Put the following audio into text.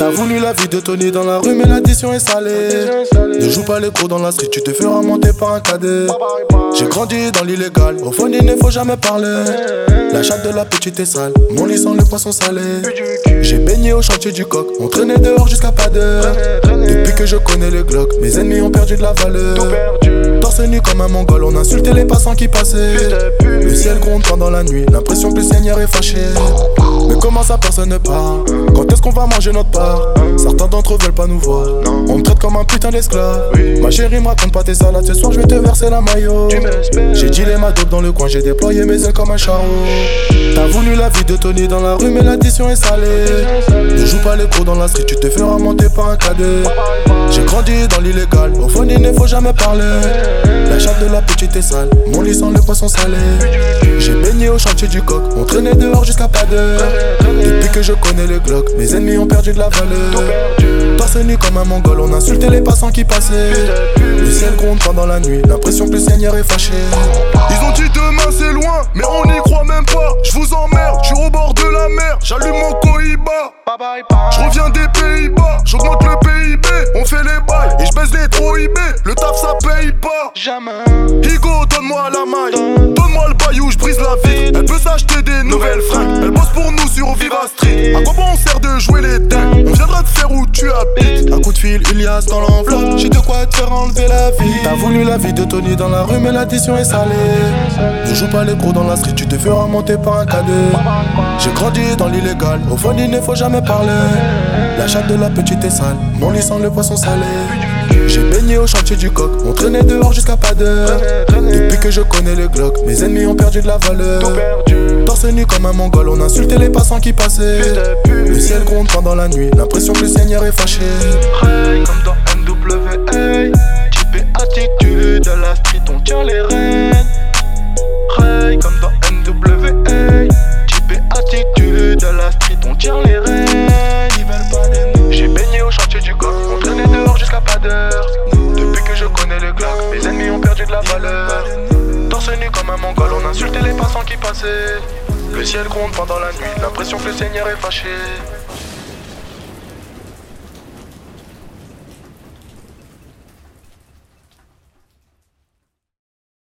T'as voulu la vie de Tony dans la rue, mais l'addition est salée. Ne joue pas les cours dans la street, tu te feras monter par un cadet. J'ai grandi dans l'illégal, au fond il ne faut jamais parler. La chatte de la petite est sale, mon lit sent le poisson salé. J'ai baigné au chantier du coq, on traînait dehors jusqu'à pas d'heure. Depuis que je connais le Glock, mes ennemis ont perdu de la valeur. Torse nu comme un mongol, on insultait les passants qui passaient. Le ciel gronde pendant la nuit, l'impression que le Seigneur est fâché. Mais comment ça personne ne parle? Quand est-ce qu'on va manger notre part? Certains d'entre eux veulent pas nous voir, on me traite comme un putain d'esclave. Ma chérie me raconte pas tes salades, ce soir je vais te verser la maillot. J'ai dealé ma dope dans le coin, j'ai déployé mes ailes comme un charreau. T'as voulu la vie de Tony dans la rue, mais l'addition est salée. Ne joue pas les cours dans la street, tu te feras monter par un cadet. J'ai grandi dans l'illégal, au fond il ne faut jamais parler. La chatte de la petite est sale, mon lit sent le poisson salé. J'ai baigné au chantier du coq, on traînait dehors jusqu'à pas d'heure. Depuis que je connais le Glock, mes ennemis ont perdu de la valeur. Torse nu comme un mongol, on insultait les passants qui passaient. Le ciel gronde pendant la nuit, l'impression que le Seigneur est fâché. Ils ont dit demain c'est loin, mais on n'y croit même pas. Je vous emmerde, je suis au bord de la mer, j'allume mon Cohiba. Je reviens des Pays-Bas, j'augmente le PIB, on fait les bails et je baisse les trop IB. Le taf ça paye pas. Jamais. Higo, donne-moi la maille, donne-moi le bail où je brise la vitre. Elle peut s'acheter des nouvelles fringues, elle bosse pour nous sur Viva Street. À quoi bon on sert de jouer les dingues? On viendra te faire où tu habites. Un coup de fil, Ilias dans l'enveloppe, j'ai de quoi te faire enlever la vie. T'as voulu la vie de Tony dans la rue, mais l'addition est salée. Ne joue pas les gros dans la street, tu te feras monter par un cadet. J'ai grandi dans l'illégal, au fond il ne faut jamais parler. La chatte de la petite est sale, mon lit sent le poisson salé. J'ai baigné au chantier du coq, on traînait dehors jusqu'à pas d'heure. Depuis que je connais le Glock, mes ennemis ont perdu de la valeur. Torse nu comme un mongol, on insultait les passants qui passaient. Le ciel gronde pendant la nuit, l'impression que le Seigneur est fâché. Comme dans NWA, type attitude, à la street on tient les rênes. Comme dans NWA, type attitude, à la street on tient les rênes. Ils veulent pas de nous. J'ai baigné au chantier du coq, on traînait dehors jusqu'à pas d'heure. Depuis que je connais le Glock, mes ennemis ont perdu de la valeur. Torse nu comme un mongol, on insultait les passants qui passaient. Le ciel gronde pendant la nuit, l'impression que le Seigneur est fâché.